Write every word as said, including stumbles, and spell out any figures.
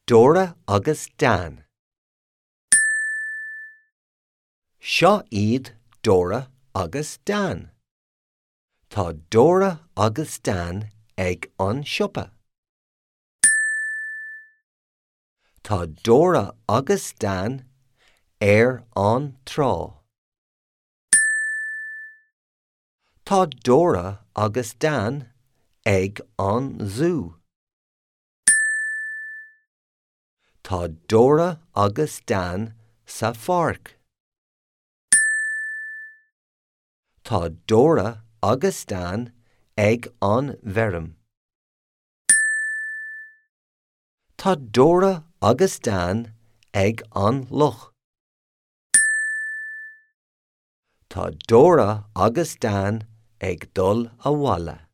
Dora agus Dan. Seo iad Dora agus Dan. Tá Dora agus Dan ag an siopa. Tá Dora agus Dan ar an trá. Tá Dora agus Dan ag an zoo. Tá Dora agus Dan sa pharc. Tá Dora agus Dan ag an bheirm. Tá Dora agus Dan ag an loch. Tá Dora agus Dan ag dul a bhalla.